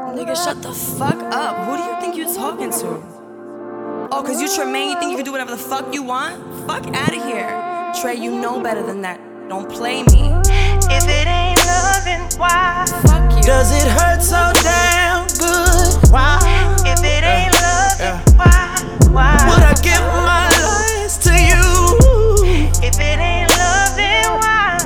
Nigga, shut the fuck up. Who do you think you're talking to? Oh, cause you Tremaine, you think you can do whatever the fuck you want? Fuck out of here. Trey, you know better than that. Don't play me. If it ain't loving, why? Fuck you. Does it hurt so damn good? Why? If it ain't loving, why? Would I give my life to you? If it ain't loving, why?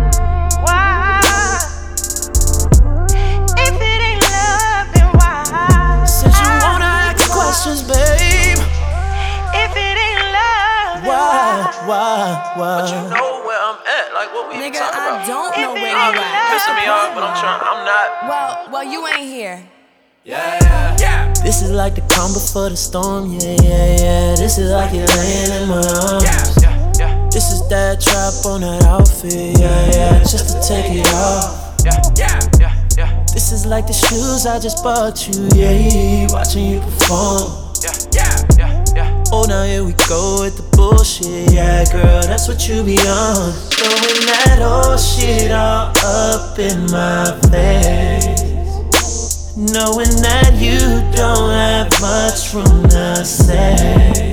If it ain't loving, why? Since you wanna ask questions, babe. If it ain't loving, Why? But you know where I'm at, like what we Nigga, talking about. I don't know where I'm you at. pissing me off, but I'm not. Well, you ain't here. Yeah. This is like the calm before the storm, yeah. This is like you're laying in my arms. Yeah. This is that trap on that outfit, yeah. Just to take it off. Yeah. This is like the shoes I just bought you, yeah. Watching you perform. Yeah. Oh, now here we go with the bullshit, yeah, girl, that's what you be on. Throwing that old shit all up in my face, knowing that you don't have much room to say.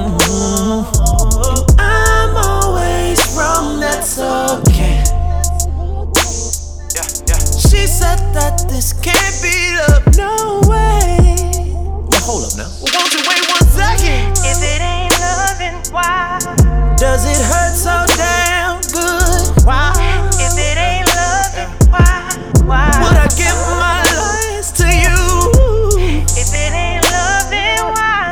I'm always wrong, that's okay. She said that this can't be love, no way. Now hold up now. Well, won't you wait 1 second? if it ain't loving, why? Does it hurt so damn good? Why? If it ain't loving, why? Would I give my life to you? If it ain't loving, why?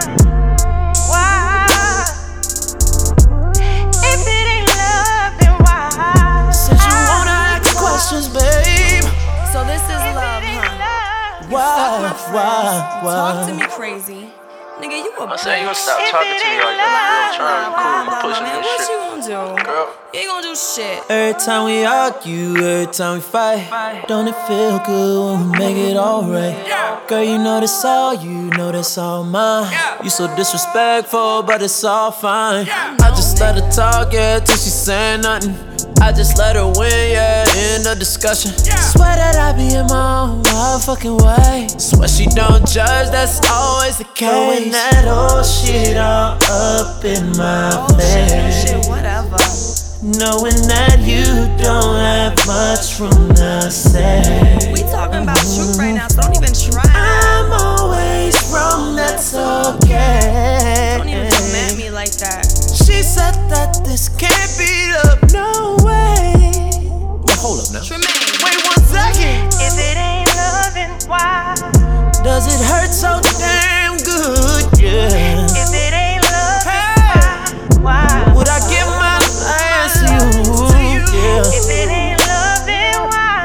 If it ain't loving, why? Since you wanna ask questions, babe. So this is If love, it ain't huh? loving, Why? Talk to me crazy. Nigga, you a I said you gonna bitch. stop talking to me like that. Real trying to be cool, Blah, pushing man, this what shit. you gonna do? Girl. You ain't gonna do shit. Every time we argue, every time we fight, don't it feel good when we make it alright? Girl, you know that's all you, know that's all mine. You so disrespectful, but it's all fine. I just let her talk, yeah, till she saying nothing. I just let her win, yeah, end the discussion. Swear that I be in my own motherfucking way. Swear she don't judge, that's always the case. Throwing that old shit all up in my face, Shit, whatever. knowing that you don't have much room to say. We talking about truth right now, so don't even try. I'm always wrong, that's okay. Don't even come at me like that. She said that this can't be love, no way. Now hold up now. Tremaine. Wait 1 second. if it ain't loving, why? Does it hurt so damn good, yeah? If it ain't loving, why? Would I give my life to you, yeah? If it ain't loving, why?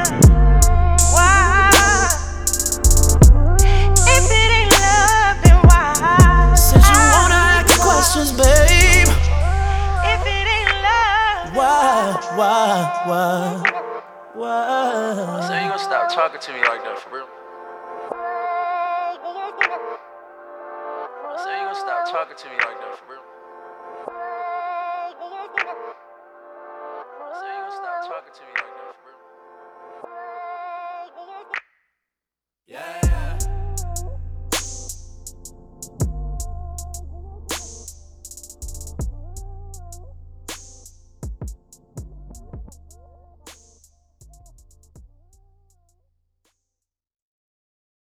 If it ain't loving, why? Since you wanna ask questions, babe. If it ain't loving, Why? I said you gonna stop talking to me like that, for real. I said you gonna stop talking to me like that, for real.